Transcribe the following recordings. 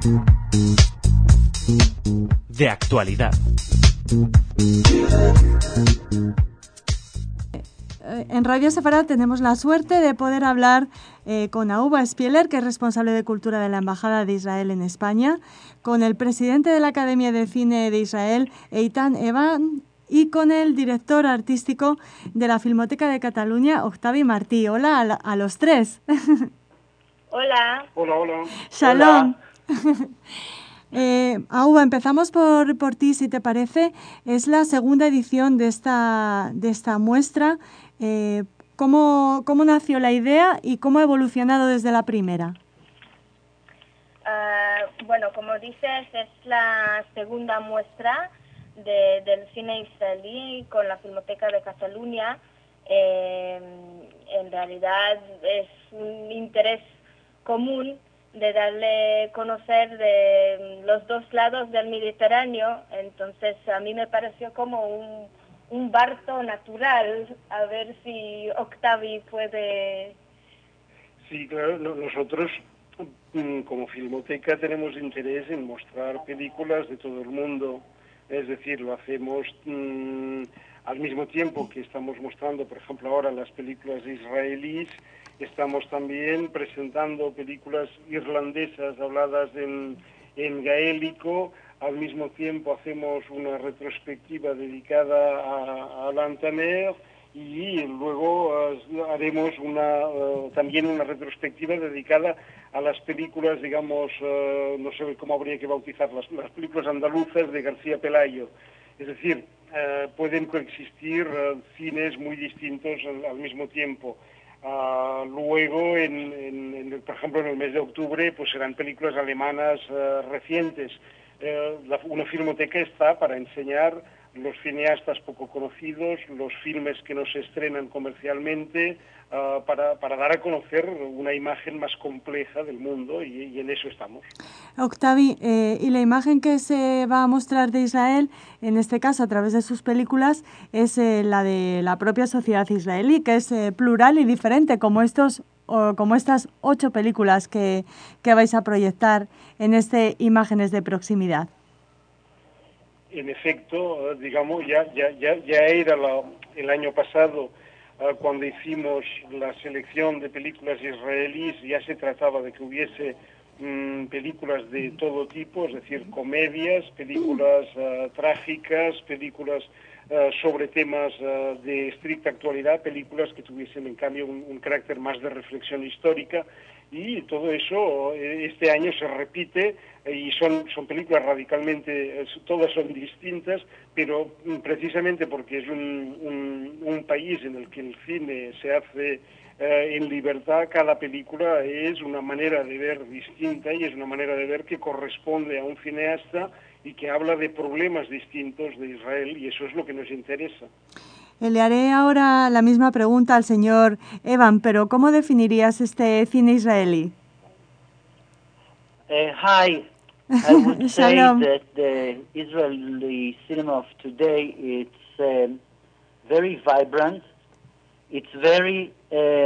De actualidad. En Radio Sefarad tenemos la suerte de poder hablar con Ahuva Spieler, que es responsable de cultura de la Embajada de Israel en España, con el presidente de la Academia de Cine de Israel, Eitan Eban, y con el director artístico de la Filmoteca de Cataluña, Octavi Martí. Hola a los tres. Hola. Hola, hola. Shalom. Ahuva, empezamos por ti, si te parece. Es la segunda edición de esta muestra. ¿Cómo nació la idea y cómo ha evolucionado desde la primera? Bueno, como dices, es la segunda muestra del cine israelí con la Filmoteca de Cataluña. En realidad es un interés común de darle a conocer de los dos lados del Mediterráneo. Entonces a mí me pareció como un barco natural, a ver si Octavi puede... Sí, claro, nosotros como Filmoteca tenemos interés en mostrar películas de todo el mundo, es decir, lo hacemos al mismo tiempo que estamos mostrando, por ejemplo, ahora las películas israelíes, estamos también presentando películas irlandesas habladas en gaélico. Al mismo tiempo hacemos una retrospectiva dedicada a Alain Tamer y luego haremos también una retrospectiva dedicada a las películas, digamos, no sé cómo habría que bautizarlas, las películas andaluzas de García Pelayo. Es decir, pueden coexistir cines muy distintos al mismo tiempo. Luego, por ejemplo, en el mes de octubre, pues serán películas alemanas recientes. Una filmoteca está para enseñar los cineastas poco conocidos, los filmes que no se estrenan comercialmente, para dar a conocer una imagen más compleja del mundo, y en eso estamos. Octavi, y la imagen que se va a mostrar de Israel, en este caso a través de sus películas, es la de la propia sociedad israelí, que es plural y diferente, como estas 8 películas que vais a proyectar en Imágenes de Proximidad. En efecto, digamos, ya era el año pasado, cuando hicimos la selección de películas israelíes, ya se trataba de que hubiese películas de todo tipo, es decir, comedias, películas trágicas, películas sobre temas de estricta actualidad, películas que tuviesen en cambio un carácter más de reflexión histórica, y todo eso este año se repite, y son películas radicalmente, todas son distintas, pero precisamente porque es un país en el que el cine se hace en libertad, cada película es una manera de ver distinta y es una manera de ver que corresponde a un cineasta y que habla de problemas distintos de Israel, y eso es lo que nos interesa. Le haré ahora la misma pregunta al señor Evan, pero ¿cómo definirías este cine israelí? Hi, I would say that the Israeli cinema of today, it's very vibrant. It's very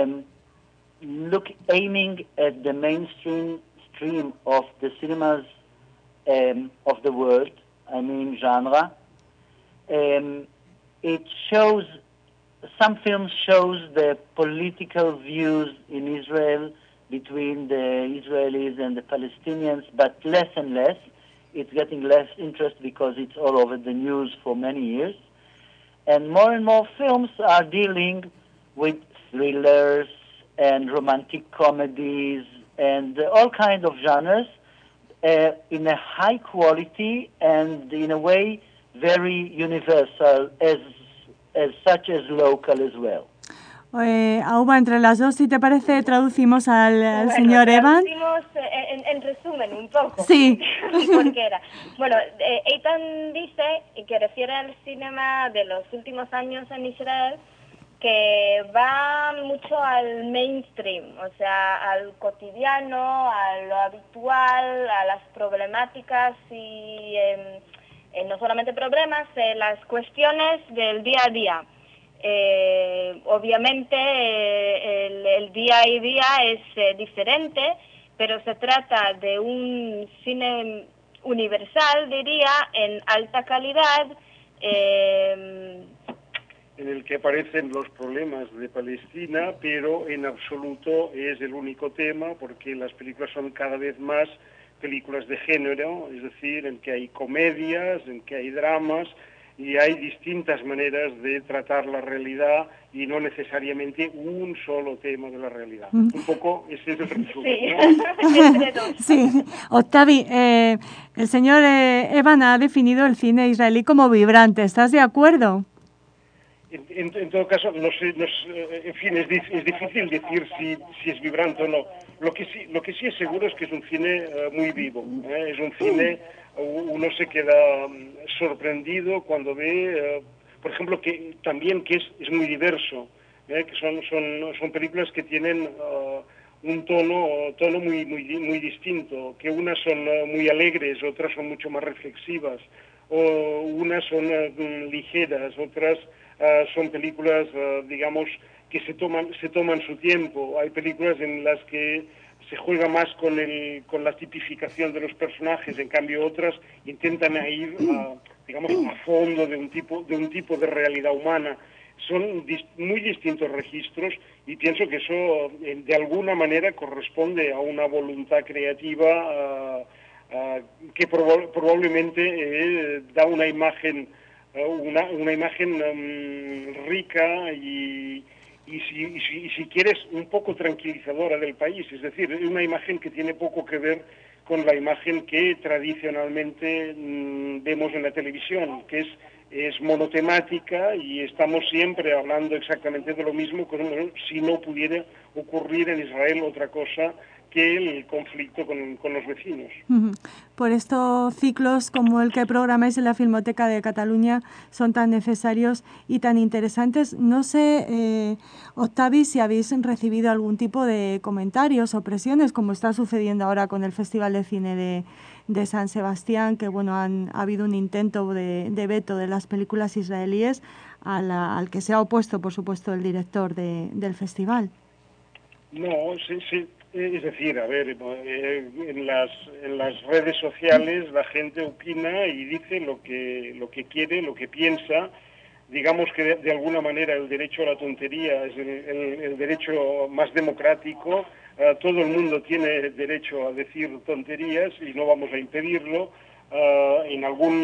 aiming at the mainstream stream of the cinemas of the world. I mean genre. It shows, some films shows the political views in Israel between the Israelis and the Palestinians, but less and less. It's getting less interest because it's all over the news for many years. And more films are dealing with thrillers and romantic comedies and all kinds of genres in a high quality and in a way very universal, as such as local as well. Ahuva, entre las dos, si te parece, traducimos al señor Evan. Traducimos en resumen un poco. Sí. Porque era. Bueno, Eitan dice que refiere al cinema de los últimos años en Israel, que va mucho al mainstream, o sea, al cotidiano, a lo habitual, a las problemáticas y no solamente problemas, las cuestiones del día a día. Obviamente el día a día es diferente, pero se trata de un cine universal, diría, en alta calidad, en el que aparecen los problemas de Palestina, pero en absoluto es el único tema, porque las películas son cada vez más películas de género, es decir, en que hay comedias, en que hay dramas, y hay distintas maneras de tratar la realidad y no necesariamente un solo tema de la realidad. Un poco ese es el resumen, sí, ¿no? entre dos. Sí, Octavi, el señor Evan ha definido el cine israelí como vibrante. ¿Estás de acuerdo? En todo caso, no sé, en fin, es difícil decir si es vibrante o no. Lo que sí es seguro es que es un cine muy vivo. Es un cine, uno se queda sorprendido cuando ve, por ejemplo, que también que es muy diverso, que son películas que tienen un tono muy distinto, que unas son muy alegres, otras son mucho más reflexivas, o unas son ligeras, otras son películas, digamos, que se toman su tiempo. Hay películas en las que se juega más con la tipificación de los personajes, en cambio otras intentan ir, digamos, a fondo de un tipo de realidad humana. Son muy distintos registros y pienso que eso de alguna manera corresponde a una voluntad creativa que probablemente da una imagen rica y si quieres un poco tranquilizadora del país, es decir, una imagen que tiene poco que ver con la imagen que tradicionalmente vemos en la televisión, que es monotemática y estamos siempre hablando exactamente de lo mismo, como si no pudiera ocurrir en Israel otra cosa que el conflicto con los vecinos. Por estos ciclos como el que programáis en la Filmoteca de Cataluña son tan necesarios y tan interesantes. No sé, Octavi, si habéis recibido algún tipo de comentarios o presiones, como está sucediendo ahora con el Festival de Cine de San Sebastián, que bueno, ha habido un intento de veto de las películas israelíes al que se ha opuesto, por supuesto, el director del festival. No, sí. Es decir, a ver, en las redes sociales la gente opina y dice lo que quiere, lo que piensa. Digamos que de alguna manera el derecho a la tontería es el derecho más democrático. Todo el mundo tiene derecho a decir tonterías y no vamos a impedirlo. En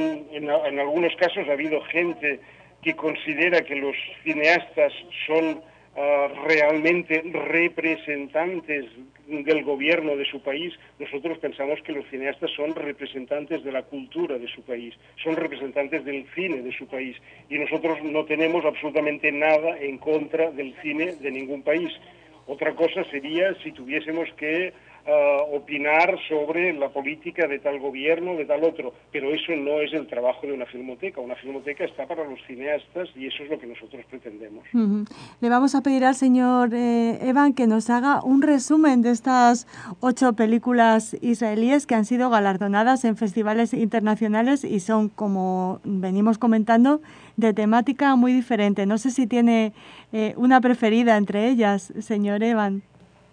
algunos casos ha habido gente que considera que los cineastas son realmente representantes del gobierno de su país. Nosotros pensamos que los cineastas son representantes de la cultura de su país, son representantes del cine de su país, y nosotros no tenemos absolutamente nada en contra del cine de ningún país. Otra cosa sería si tuviésemos que opinar sobre la política de tal gobierno, de tal otro, pero eso no es el trabajo de una filmoteca. Una filmoteca está para los cineastas y eso es lo que nosotros pretendemos. Le vamos a pedir al señor Evan que nos haga un resumen de estas 8 películas israelíes que han sido galardonadas en festivales internacionales y son, como venimos comentando, de temática muy diferente. No sé si tiene una preferida entre ellas, señor Evan.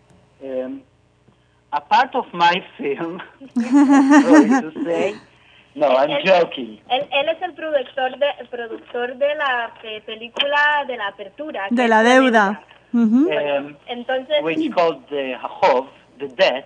A part of my film, sorry to say, no, I'm joking. Él es el productor de la película de la apertura. De la deuda. Entonces, which called the Hachov, the debt.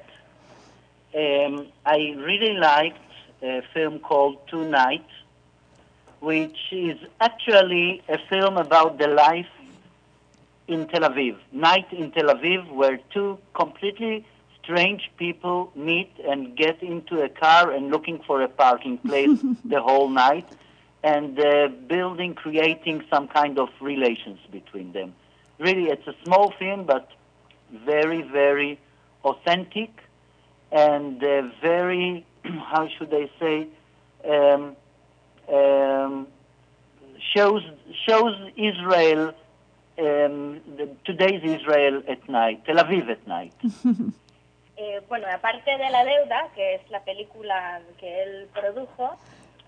I really liked a film called Tonight, which is actually a film about the life in Tel Aviv. Night in Tel Aviv, where two completely strange people meet and get into a car and looking for a parking place the whole night, and creating some kind of relations between them. Really, it's a small film, but very, very authentic and very, how should I say, shows Israel, today's Israel at night, Tel Aviv at night. Bueno, aparte de La Deuda, que es la película que él produjo,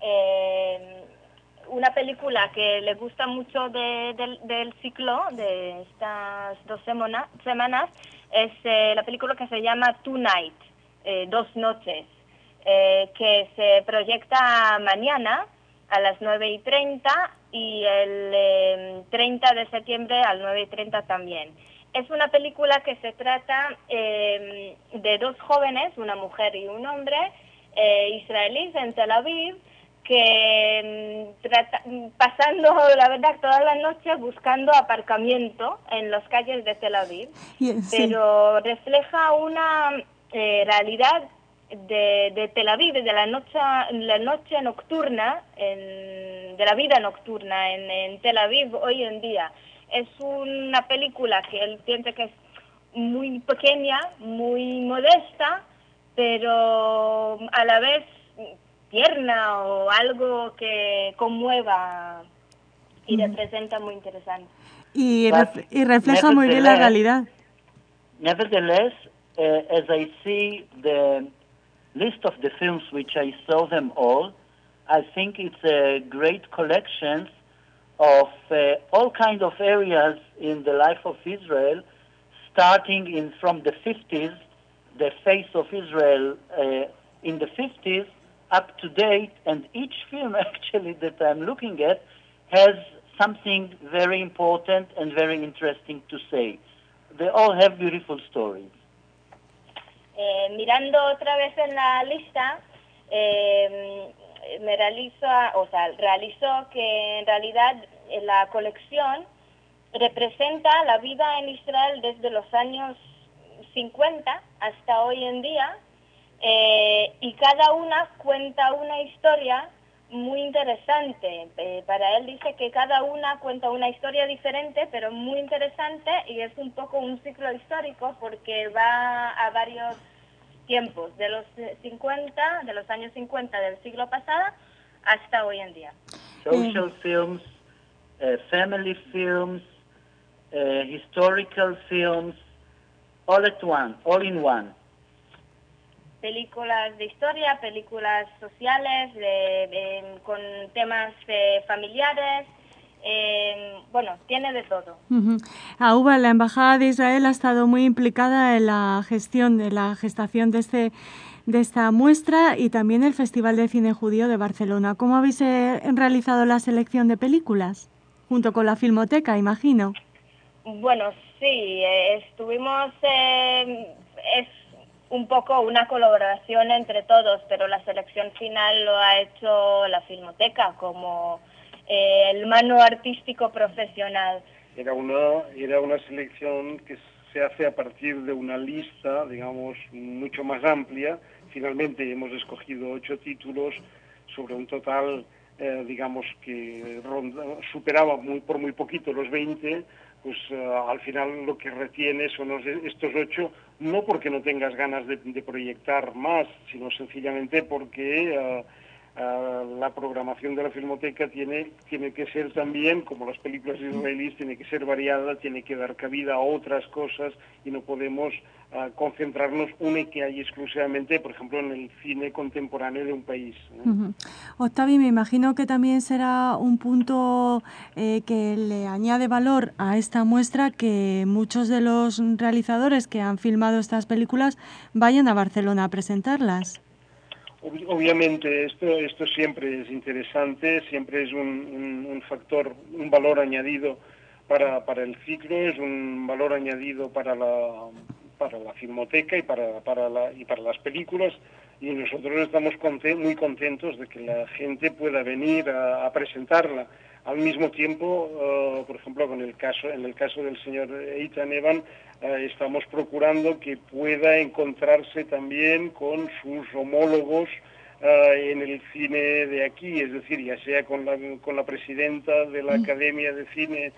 una película que le gusta mucho del ciclo de estas 2 semanas es la película que se llama Tonight. Dos noches, que se proyecta mañana a las 9:30 y el 30 de septiembre a las 9:30 también. Es una película que se trata de dos jóvenes, una mujer y un hombre, israelíes en Tel Aviv, que pasando, la verdad, todas las noches buscando aparcamiento en las calles de Tel Aviv, pero refleja una realidad de Tel Aviv, de la noche nocturna, de la vida nocturna en Tel Aviv hoy en día. Es una película que él piensa que es muy pequeña, muy modesta, pero a la vez tierna o algo que conmueva y representa muy interesante. Y refleja muy bien la realidad. Nevertheless, as I see the list of the films, which I saw them all, I think it's a great collection of all kinds of areas in the life of Israel, starting from the 50s, the face of Israel in the 50s, up to date, and each film actually that I'm looking at has something very important and very interesting to say. They all have beautiful stories. Mirando otra vez en la lista, realizó que en realidad la colección representa la vida en Israel desde los años 50 hasta hoy en día, y cada una cuenta una historia muy interesante. Para él dice que cada una cuenta una historia diferente, pero muy interesante, y es un poco un ciclo histórico porque va a varios tiempos, de los años 50 del siglo pasado hasta hoy en día. Social films, family films, historical films, all in one. Películas de historia, películas sociales, con temas familiares, tiene de todo. Ahuva, la Embajada de Israel ha estado muy implicada en la gestación de esta muestra y también el Festival de Cine Judío de Barcelona. ¿Cómo habéis realizado la selección de películas? Junto con la Filmoteca, imagino. Bueno, sí, estuvimos... es un poco una colaboración entre todos, pero la selección final lo ha hecho la Filmoteca como el mano artístico profesional. Era una selección que se hace a partir de una lista, digamos, mucho más amplia. Finalmente hemos escogido 8 títulos sobre un total, digamos, que superaba por muy poquito los 20, pues al final lo que retiene son estos 8, no porque no tengas ganas de proyectar más, sino sencillamente porque la programación de la Filmoteca tiene que ser también, como las películas israelíes, tiene que ser variada, tiene que dar cabida a otras cosas y no podemos concentrarnos única y exclusivamente, por ejemplo, en el cine contemporáneo de un país. Octavi, me imagino que también será un punto que le añade valor a esta muestra que muchos de los realizadores que han filmado estas películas vayan a Barcelona a presentarlas. Obviamente esto siempre es interesante, siempre es un factor, un valor añadido para el ciclo, es un valor añadido para la Filmoteca y para las películas, y nosotros estamos muy contentos de que la gente pueda venir a presentarla. Al mismo tiempo, por ejemplo, en el caso del señor Eitan Eban, estamos procurando que pueda encontrarse también con sus homólogos en el cine de aquí, es decir, ya sea con la presidenta de la Academia de Cine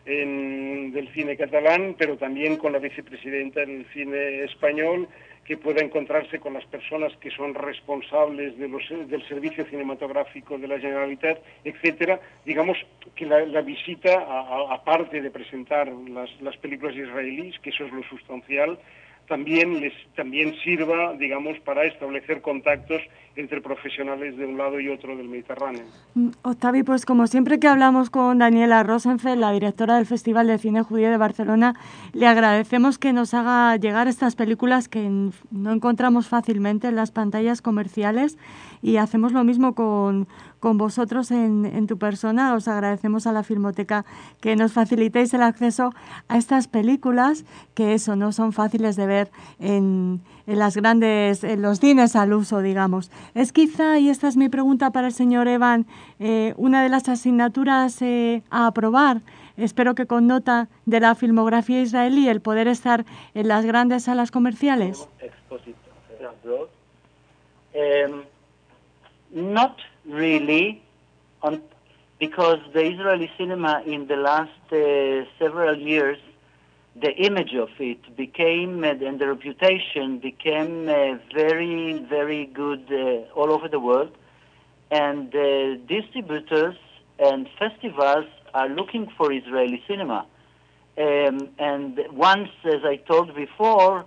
del cine catalán, pero también con la vicepresidenta del cine español, que pueda encontrarse con las personas que son responsables del servicio cinematográfico de la Generalitat, etcétera. Digamos que la visita, aparte de presentar las películas israelíes, que eso es lo sustancial, también sirva, digamos, para establecer contactos entre profesionales de un lado y otro del Mediterráneo. Octavi, pues como siempre que hablamos con Daniela Rosenfeld, la directora del Festival de Cine Judío de Barcelona, le agradecemos que nos haga llegar estas películas que no encontramos fácilmente en las pantallas comerciales, y hacemos lo mismo con vosotros en tu persona. Os agradecemos a la Filmoteca que nos facilitéis el acceso a estas películas, que eso no son fáciles de ver en los cines al uso, digamos. Es quizá, y esta es mi pregunta para el señor Evan, una de las asignaturas a aprobar, espero que con nota, de la filmografía israelí, el poder estar en las grandes salas comerciales. Not really, because the Israeli cinema in the last several years, the image of it became, and the reputation became very, very good all over the world. And distributors and festivals are looking for Israeli cinema. And once, as I told before,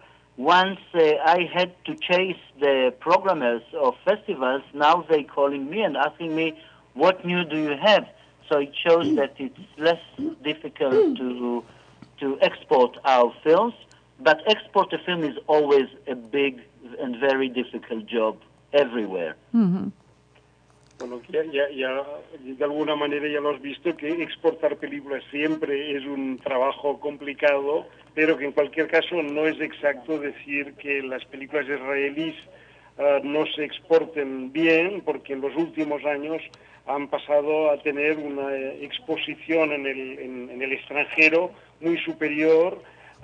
I had to chase the programmers of festivals. Now they're calling me and asking me, what new do you have? So it shows that it's less difficult to export our films, but export a film is always a big and very difficult job everywhere. Mm-hmm. Bueno, ya de alguna manera ya lo has visto, que exportar películas siempre es un trabajo complicado, pero que en cualquier caso no es exacto decir que las películas israelíes no se exporten bien, porque en los últimos años han pasado a tener una exposición en el extranjero muy superior.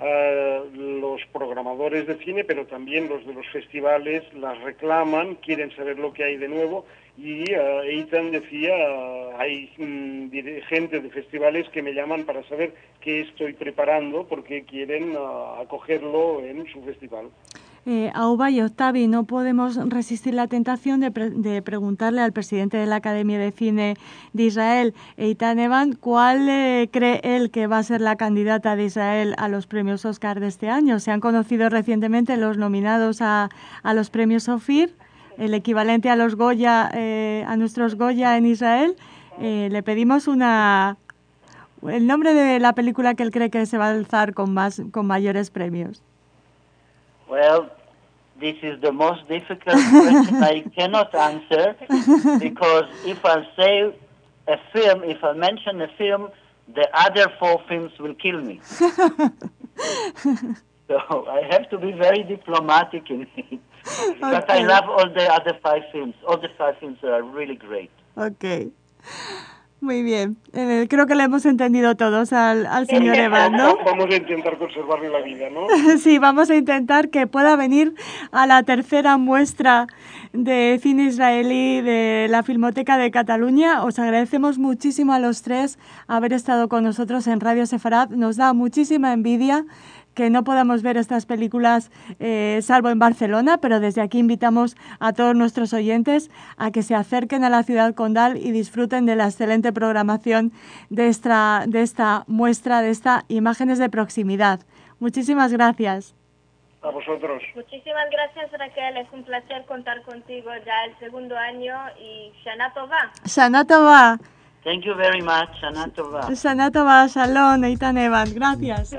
Los programadores de cine, pero también los de los festivales, las reclaman, quieren saber lo que hay de nuevo, y Eitan decía, hay gente de festivales que me llaman para saber qué estoy preparando porque quieren acogerlo en su festival. Auba y Octavi, no podemos resistir la tentación de preguntarle al presidente de la Academia de Cine de Israel, Eitan Evan, ¿cuál cree él que va a ser la candidata de Israel a los premios Oscar de este año? Se han conocido recientemente los nominados a los premios Ophir, el equivalente a los Goya, a nuestros Goya en Israel. Le pedimos el nombre de la película que él cree que se va a alzar con mayores premios. Well, this is the most difficult question I cannot answer, because if I say a film, if I mention a film, the other 4 films will kill me. So I have to be very diplomatic in it. Okay. But I love all the other 5 films. All the 5 films are really great. Okay. Muy bien. Creo que le hemos entendido todos al señor Evan, ¿no? Vamos a intentar conservarle la vida, ¿no? Sí, vamos a intentar que pueda venir a la tercera muestra de cine israelí de la Filmoteca de Cataluña. Os agradecemos muchísimo a los 3 haber estado con nosotros en Radio Sefarad. Nos da muchísima envidia que no podamos ver estas películas salvo en Barcelona, pero desde aquí invitamos a todos nuestros oyentes a que se acerquen a la ciudad condal y disfruten de la excelente programación de esta muestra, de estas imágenes de proximidad. Muchísimas gracias. A vosotros. Muchísimas gracias, Raquel. Es un placer contar contigo ya el segundo año, y Shana Tova. Shana Tova. Thank you very much. Shana Tova. Shana Tova, Shalom, Eitan Evan. Gracias.